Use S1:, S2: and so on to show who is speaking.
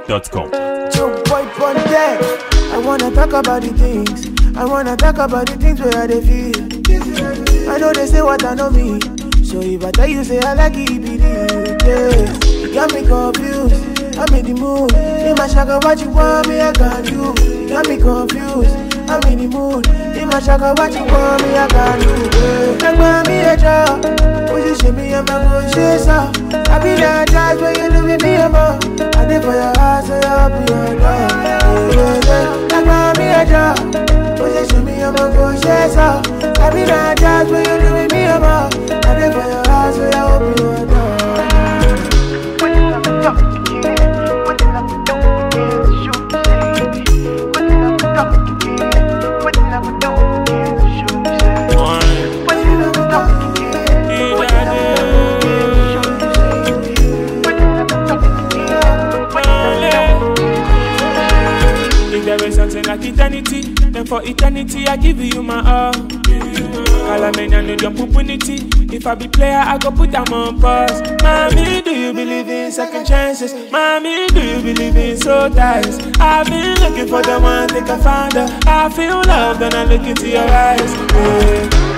S1: NigerWide.com.
S2: I wanna talk about the things. I wanna talk about the things where they feel. I know they say what I know me. So if I tell you say I like it, be the you got me confused. I'm in the mood. In my shaka, what you want me, I got you. You got me confused. I'm in the mood. In my shaka, what you want me, I got you. Like me a job. Position me, I'm a good chaser. I be that jazz when you look at me, I'm a. I did for your heart, so I'll be your dog. Like me a job. Position me, I'm a good chaser. I be that jazz when you look at me, I'm a. I did for your heart, so I'll be your dog.
S3: There is something like eternity, then for eternity I give you my all. Calamania need your impunity. If I be player, I go put them on pause. Mommy, do you believe in second chances? Mommy, do you believe in soul ties? I've been looking for the one, think I found her. I feel love, then I look into your eyes. Yeah.